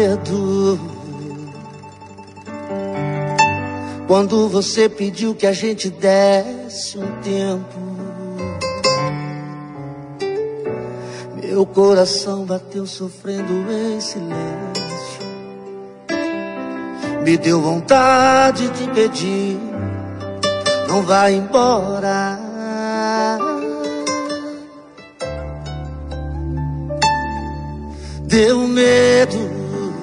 medo quando você pediu que a gente desse um tempo. Meu coração bateu sofrendo em silêncio. Me deu vontade de pedir, não vá embora. Deu medo,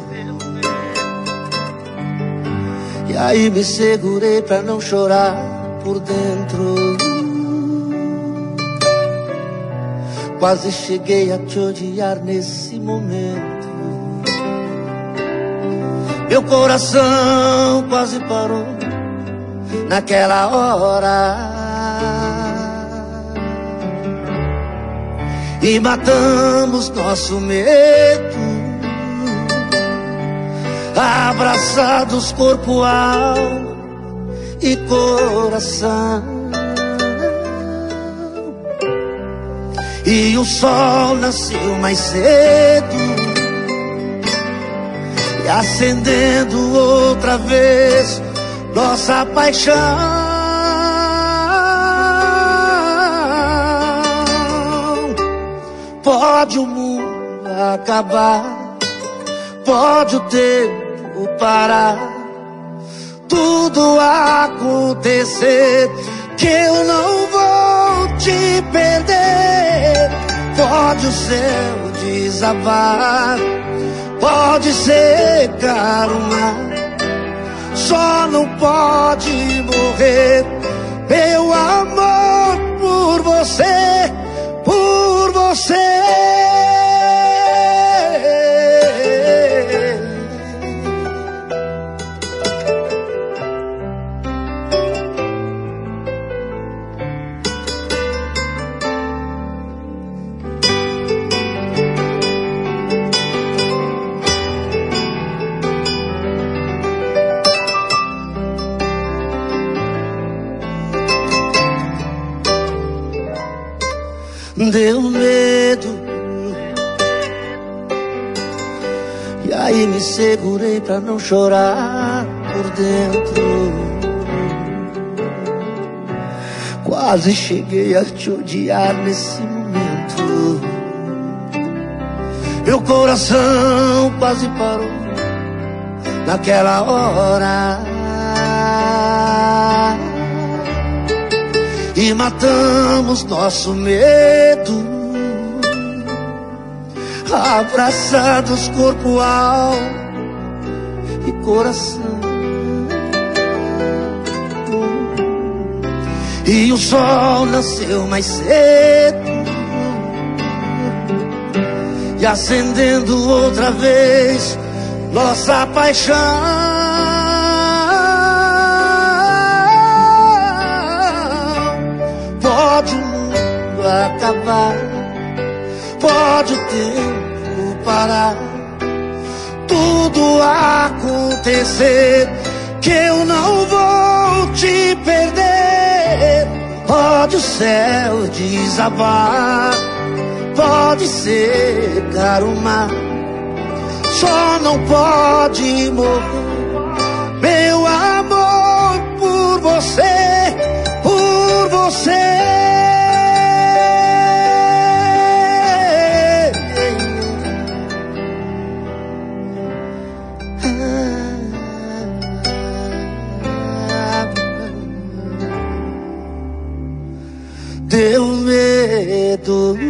e aí me segurei pra não chorar por dentro. Quase cheguei a te odiar nesse momento. Meu coração quase parou naquela hora. E matamos nosso medo, abraçados corpo, alma e coração. E o sol nasceu mais cedo, e acendendo outra vez nossa paixão. Pode o mundo acabar, pode o tempo parar, tudo acontecer, que eu não vou te perder. Pode o céu desabar, pode secar o mar, só não pode morrer meu amor por você, por você. Deu medo, e aí me segurei pra não chorar por dentro. Quase cheguei a te odiar nesse momento. Meu coração quase parou naquela hora. E matamos nosso medo, abraçados corpo, alma e coração. E o sol nasceu mais cedo, e acendendo outra vez nossa paixão. Pode o mundo acabar, pode o tempo parar, tudo acontecer, que eu não vou te perder. Pode o céu desabar, pode secar o mar, só não pode morrer meu amor por você, por você. Deu medo,